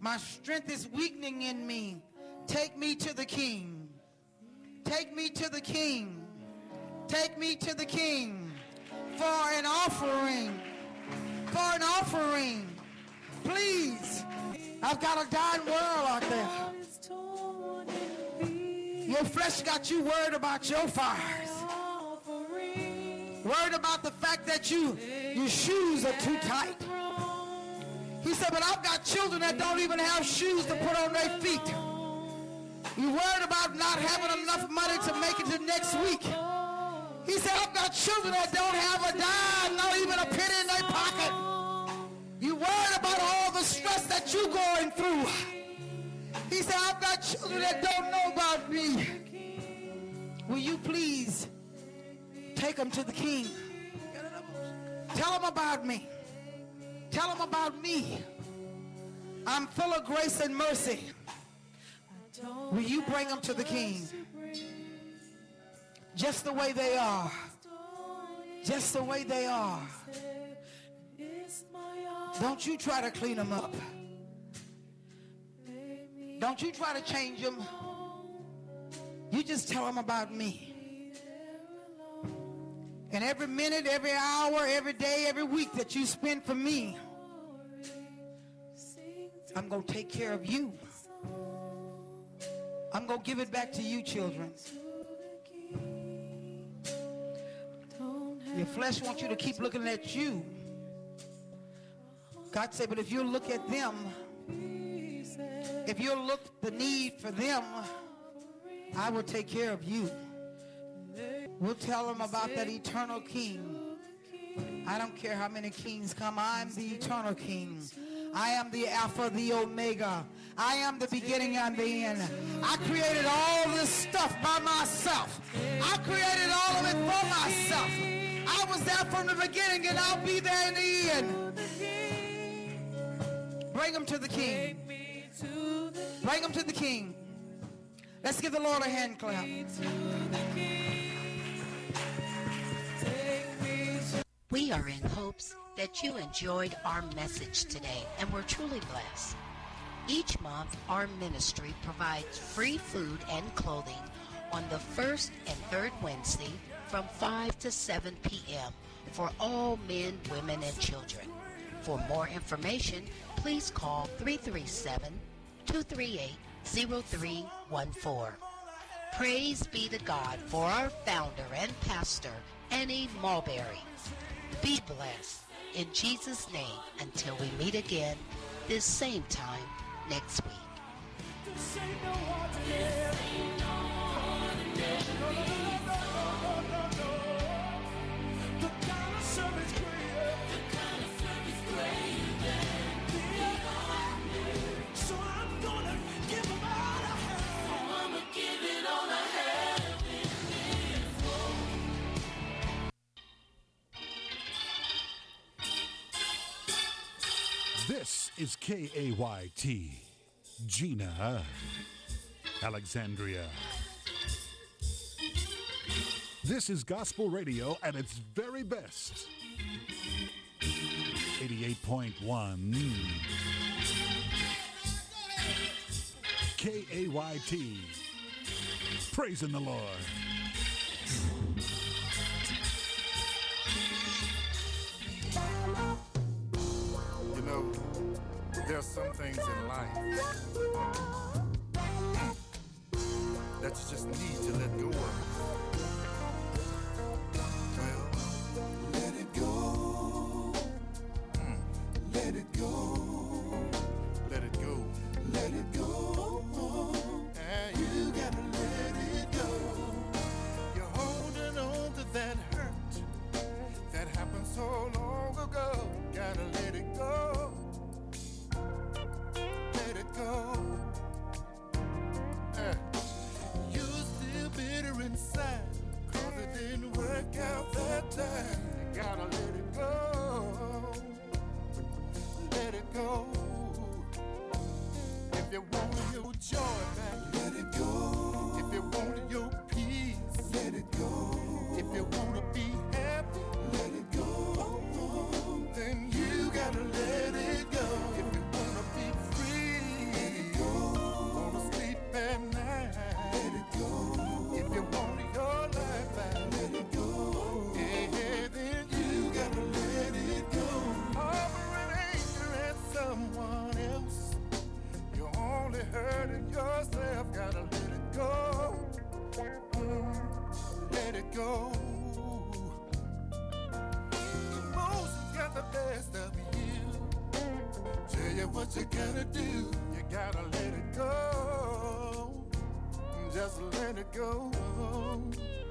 My strength is weakening in me. Take me to the King. Take me to the King. Take me to the King for an offering. For an offering. Please. I've got a dying world out there. Your flesh got you worried about your fires. Worried about the fact that your shoes are too tight. He said, but I've got children that don't even have shoes to put on their feet. You're worried about not having enough money to make it to next week. He said, I've got children that don't have a dime, not even a penny in their pocket. You're worried about all the stress that you're going through. He said, I've got children that don't know about me. Will you please take them to the King? Tell them about me. Tell them about me. I'm full of grace and mercy. Will you bring them to the King? Just the way they are. Just the way they are. Don't you try to clean them up. Don't you try to change them. You just tell them about me. And every minute, every hour, every day, every week that you spend for me, I'm going to take care of you. I'm going to give it back to you, children. Your flesh wants you to keep looking at you. God said, but if you look at them, if you look the need for them, I will take care of you. We'll tell them about that eternal King. I don't care how many kings come. I'm the eternal King. I am the Alpha, the Omega. I am the beginning and the end. I created all this stuff by myself. I created all of it for myself. I was there from the beginning and I'll be there in the end. Bring them to the King. Bring them to the King. Let's give the Lord a hand clap. We are in hopes that you enjoyed our message today and were truly blessed. Each month, our ministry provides free food and clothing on the first and third Wednesday from 5 to 7 p.m. for all men, women, and children. For more information, please call 337-238-0314. Praise be to God for our founder and pastor, Annie Mulberry. Be blessed in Jesus' name until we meet again this same time next week. This is KAYT, Gina, Alexandria. This is gospel radio at its very best. 88.1 KAYT. Praising the Lord. You know, there's some things in life that you just need to let go of. Well, let it go. Let it go. Let it go. Let it go. And you gotta let it go. You're holding on to that hurt that happened so long ago. Gotta let it go. Let it go. You're still bitter inside it go. Emotions got the best of you. Tell you what you gotta do. You gotta let it go. Just let it go. Oh,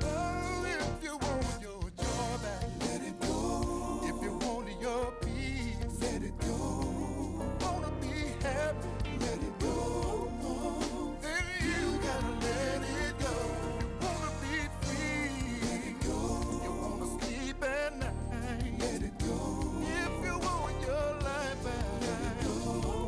if you want your joy back, let it go. If you want your peace, let it go. Wanna be happy, let it go. Then you gotta let it go. You wanna be free, let it go. You wanna sleep at night, let it go. If you want your life back, let it go.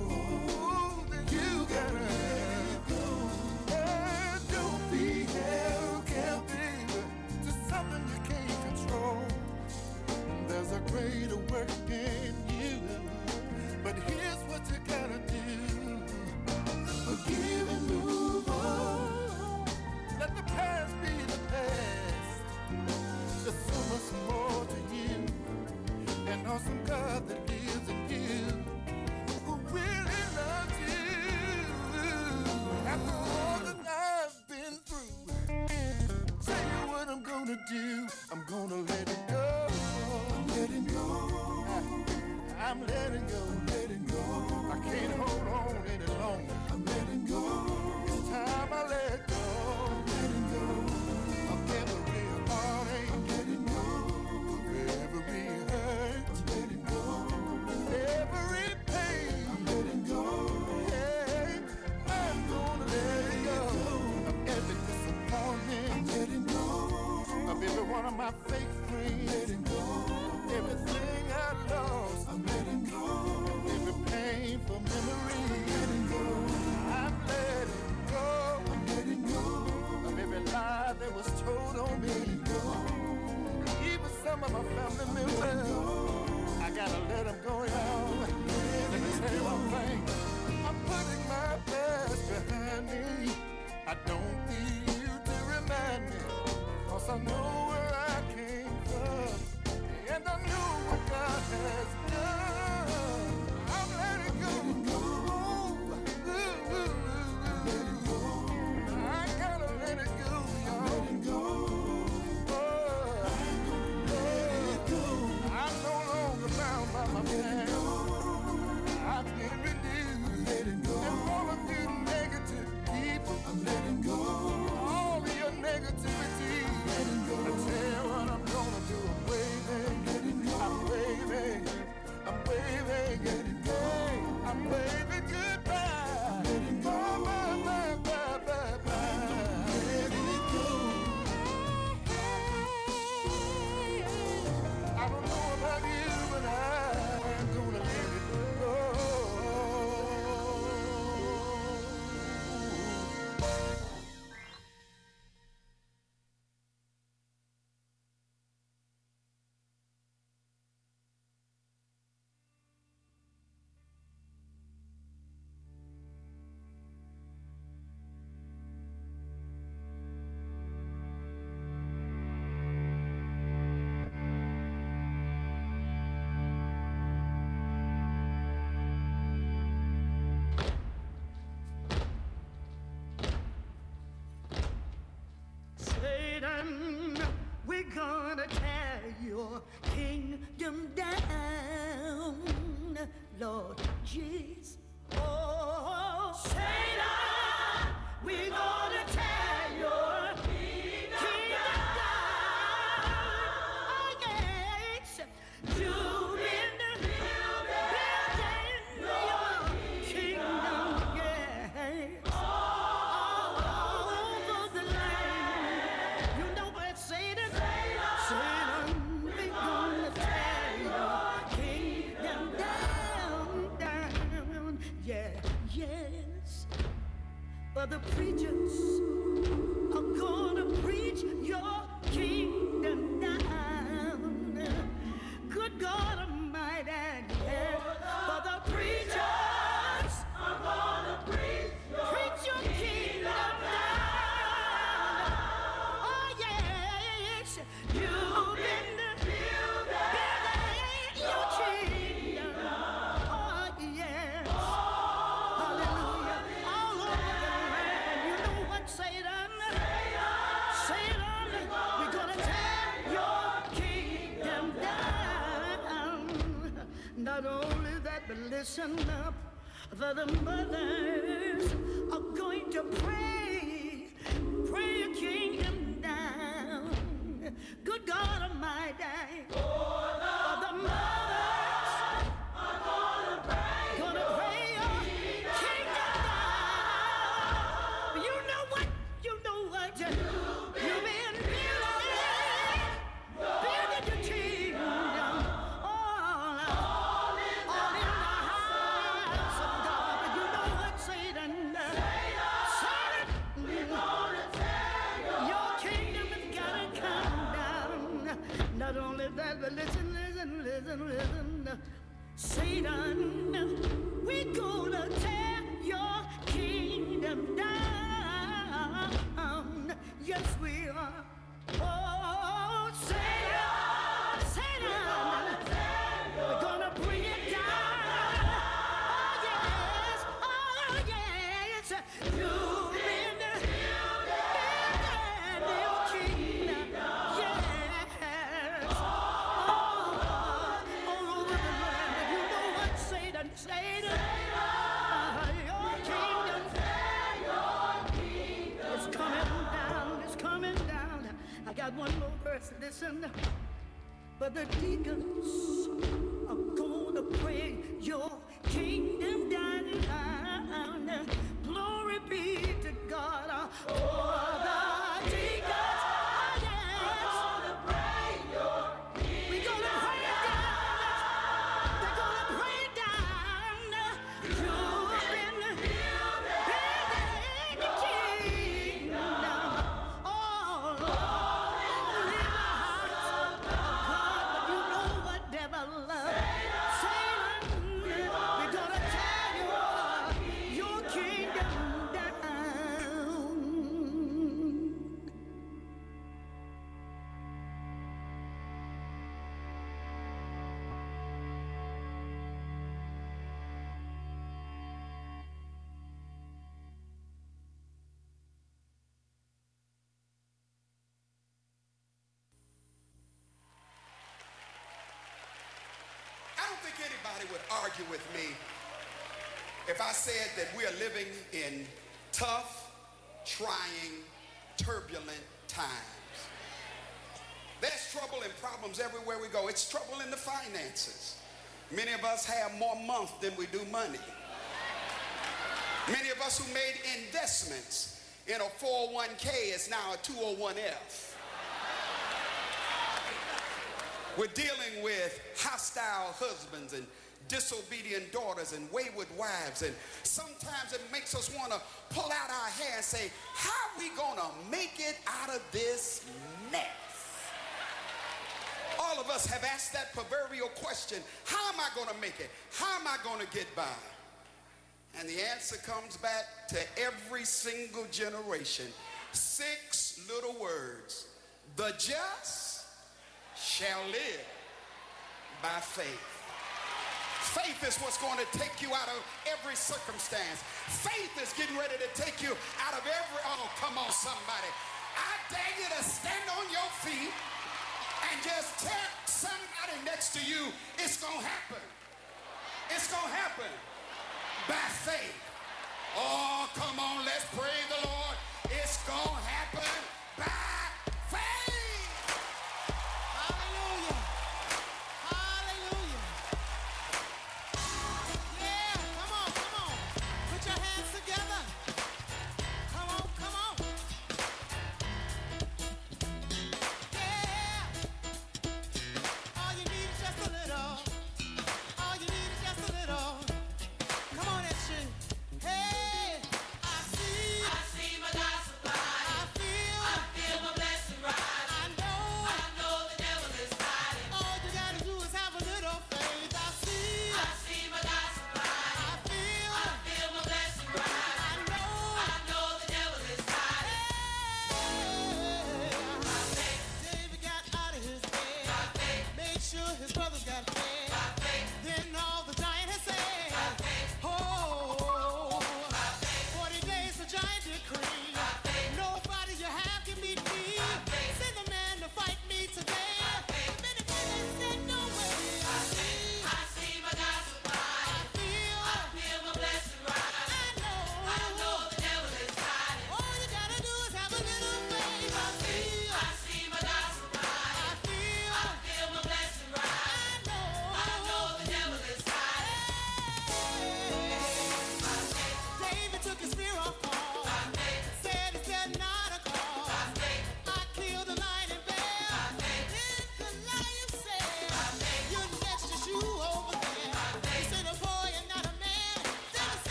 Then you gotta let it go. And don't be held captive to something you can't control. There's a greater work in you, but here's what you gotta do. Forgive and move on. Let the past be the past. There's so much more to you. An awesome God that lives in you, who really loves you. After all that I've been through, tell you what I'm gonna do. I'm gonna let it go. I'm letting go. I'm letting go, letting go. I can't hold on any longer. I'm letting go. It's time I let go. I'm letting go. Of every heartache. I'm letting go. Of every hurt. I'm letting go. Every pain. I'm letting go. Yeah, I'm gonna let it go. Of every disappointment. I'm letting go. Of every one of my fake friends. Letting go. Everything I lost, I'm letting go. Every painful memory, letting go. I'm letting go. I'm letting go. Of every lie that was told on me, letting go. Even some of my family members, I gotta let them go, y'all. Let me tell you one thing. I'm putting my past behind me. I don't need you to remind me, 'cause I know where I came from. And I know what God has done. I'm letting go. I gotta let it go, y'all. I'm no longer bound by my past. I've been renewed. And all of you negative people, I'm letting go. All of your negativity, I tell you what I'm gonna do. I'm waving, I'm waving, I'm waving, hey, I'm waving goodbye. Bye, bye, bye, bye, bye, bye. Let it go. I don't know about you, but I'm gonna let it go. Satan, we're gonna tear your kingdom down, Lord Jesus. Oh, Satan, we're gonna tear your kingdom down. Oh, yes, you've been building your kingdom, yes. All over the land. You know what, Satan? Satan, we're gonna tear your kingdom down. Yeah, yes. But the preachers are gonna preach your kingdom down. Good God Almighty, yeah. But the preachers are gonna preach your kingdom down. Oh yes, you've been building your kingdom. Oh yes, hallelujah, all over the land. You know what, Satan? Satan, we're gonna listen up. The mothers are going to pray your kingdom down. Good God Almighty. For the mothers are gonna pray your kingdom down. You know what? You've been building your kingdom all in the house of God. But you know what, Satan, we're gonna tear your kingdom has gotta come down. Not only that, but listen. Satan, we're gonna tear your kingdom down. Yes, we are. Oh, Satan, we're gonna bring it down. Oh, yes, you've been building your kingdom. Yes, all over the land. But you know what, Satan, your kingdom is coming down. I got one more verse, listen. But the deacons are gonna pray your kingdom down. Glory be to God. For the deacons, we're gonna pray it down. They're gonna pray it down. You've been building the kingdom all in the house of God. But you know what, devil? Satan, we're gonna tear your kingdom down. I don't think anybody would argue with me if I said that we are living in tough, trying, turbulent times. There's trouble and problems everywhere we go. It's trouble in the finances. Many of us have more month than we do money. Many of us who made investments in a 401k is now a 201f. We're dealing with hostile husbands and disobedient daughters and wayward wives, and sometimes it makes us want to pull out our hair and say, how are we going to make it out of this mess? All of us have asked that proverbial question, how am I going to make it? How am I going to get by? And the answer comes back to every single generation. 6 little words. The just shall live by faith. Faith is what's going to take you out of every circumstance. Faith is getting ready to take you out of every, oh, come on, somebody. I dare you to stand on your feet and just tell somebody next to you, it's going to happen. It's going to happen by faith. Oh, come on, let's praise the Lord. It's going to happen by faith. Hallelujah. Hallelujah. Yeah, come on. Put your hands together. Come on. Yeah. All you need is just a little. Come on and sing. Hey, I see.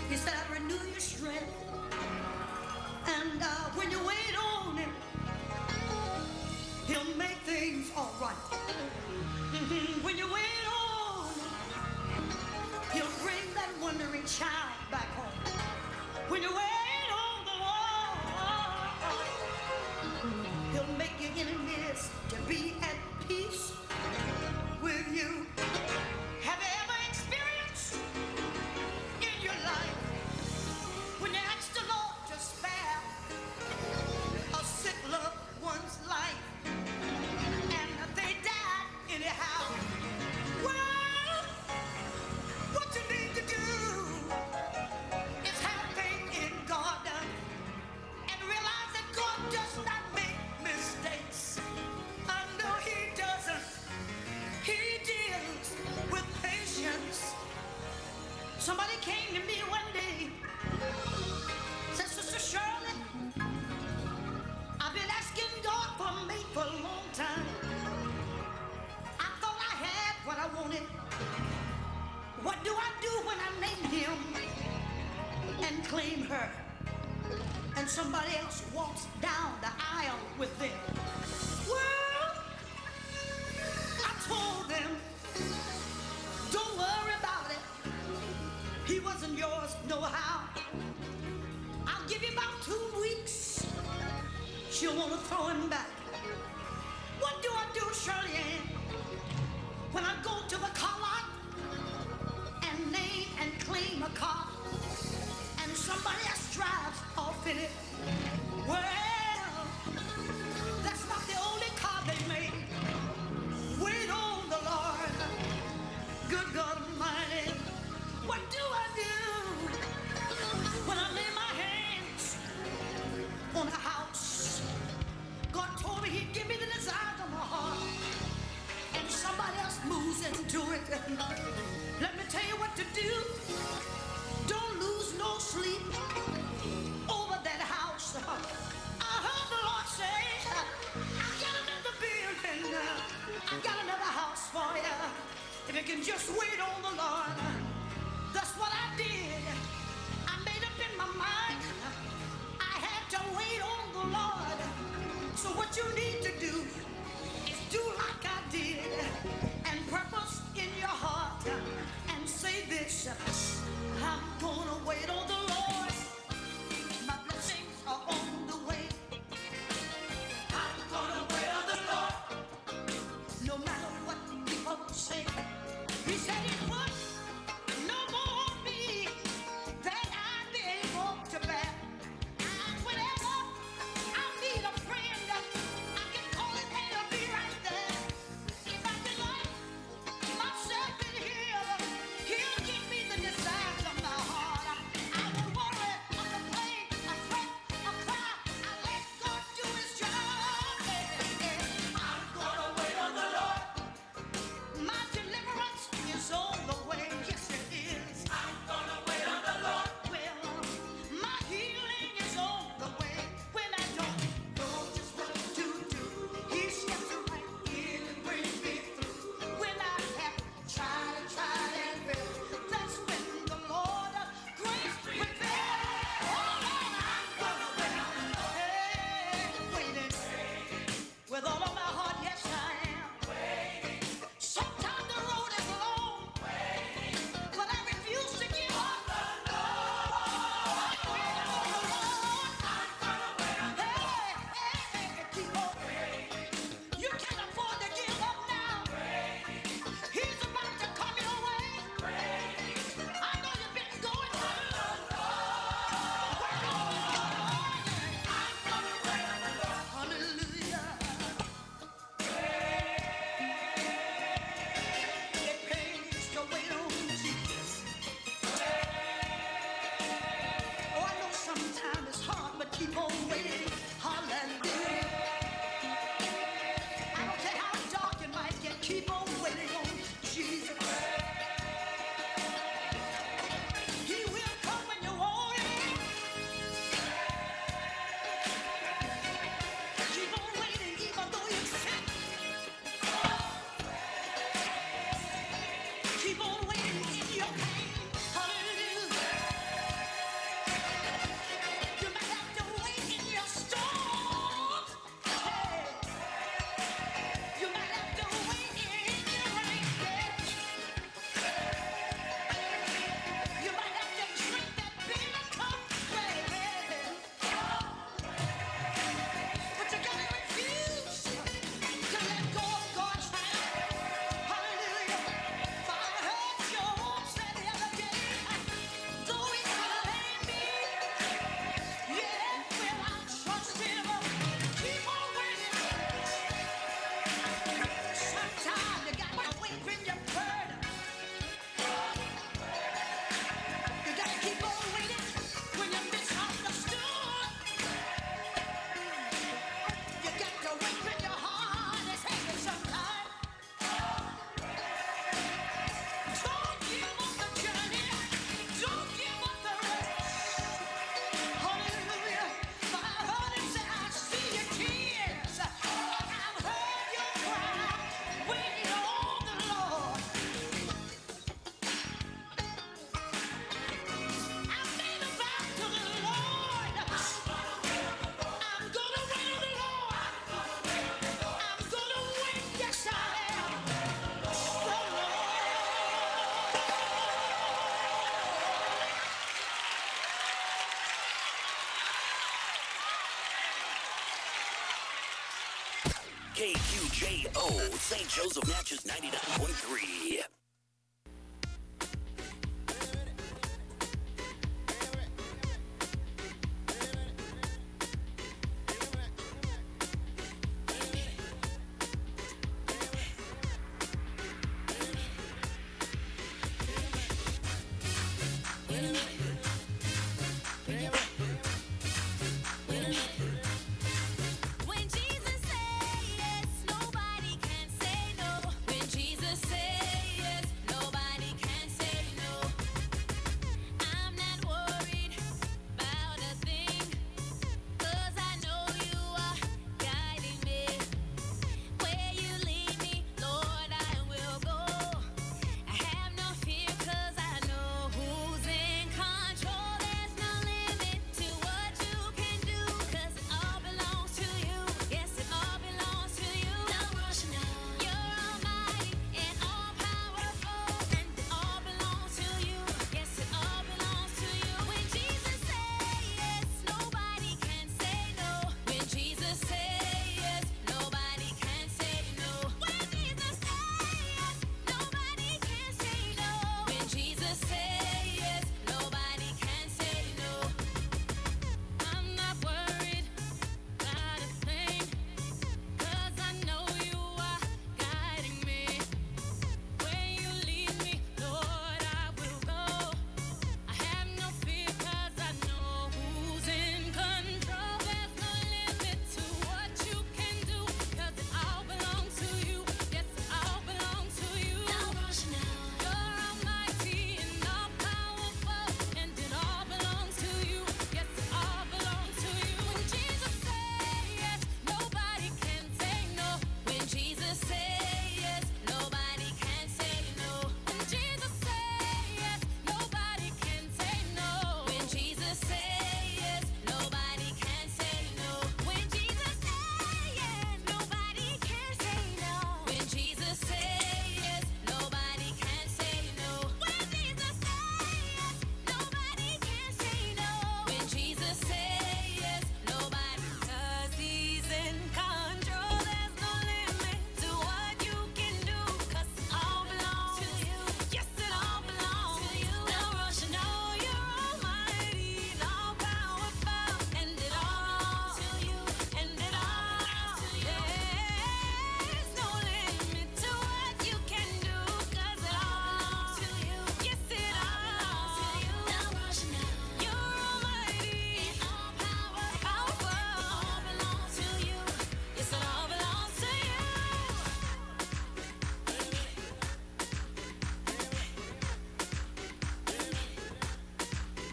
He said, I renew your strength. And when you wait on him, he'll make things all right. When you wait on him, he'll bring that wandering child back home. When you wait on the Lord, he'll make your enemies to be at peace with you. Have you ever experienced in your life when you ask the Lord to spare a sick loved one's life and they died anyhow? Well, what you need to do is have faith in God and realize that God does not make mistakes. I know He doesn't. He deals with patience. Somebody came to me one day, said, Sister Shirley, I've been asking God for a mate for a long time. I thought I had what I wanted. What do I do when I name him and claim her? And somebody else walks down the aisle with them. Well, I told them, don't worry about it. He wasn't yours, no how. I'll give you about 2 weeks. She'll want to throw him back. What do I do, Shirley Ann, when I go to the car lot and name and claim a car and somebody else drives off in it? Well, that's not the only car they made. Wait on the Lord. Good God Almighty. What do I do when I lay my hands on a house? God told me He'd give me the desires of my heart, and somebody else moves into it. KQJO, St. Joseph Natchez 99.3.